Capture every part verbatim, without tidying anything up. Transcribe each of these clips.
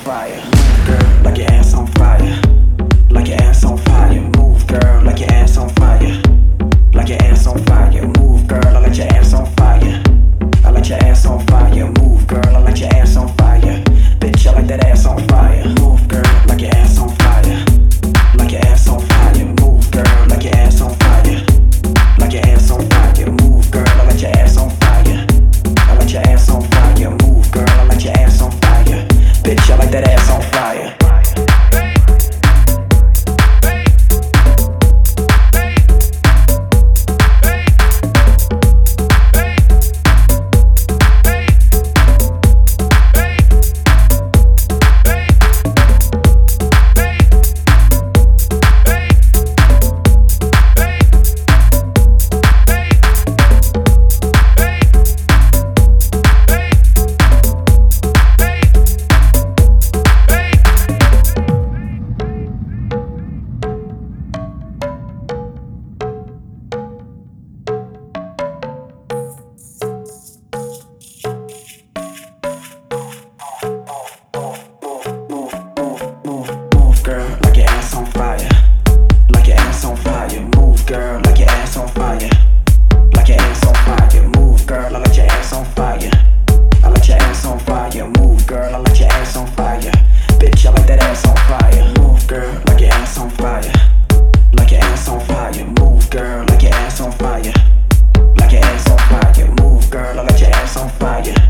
fire. Move, girl, like your ass on fire. Like your ass on fire. Move, girl, like your ass on fire. Like your ass on fire. Move, girl, I like your ass on fire. I like your ass on fire. Move, girl, I like your ass on fire. Bitch, I like that ass on fire. Move, girl, like your ass on fire. Like your ass on fire. Move, girl, like your ass on fire. Like your ass on fire. Move, girl, I like your ass on fire. I like your ass on fire. Move, girl, I like your ass on fire. Bitch, I like that ass on fire.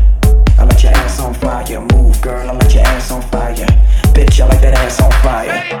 Move, girl, I like your ass on fire. Bitch, I like that ass on fire.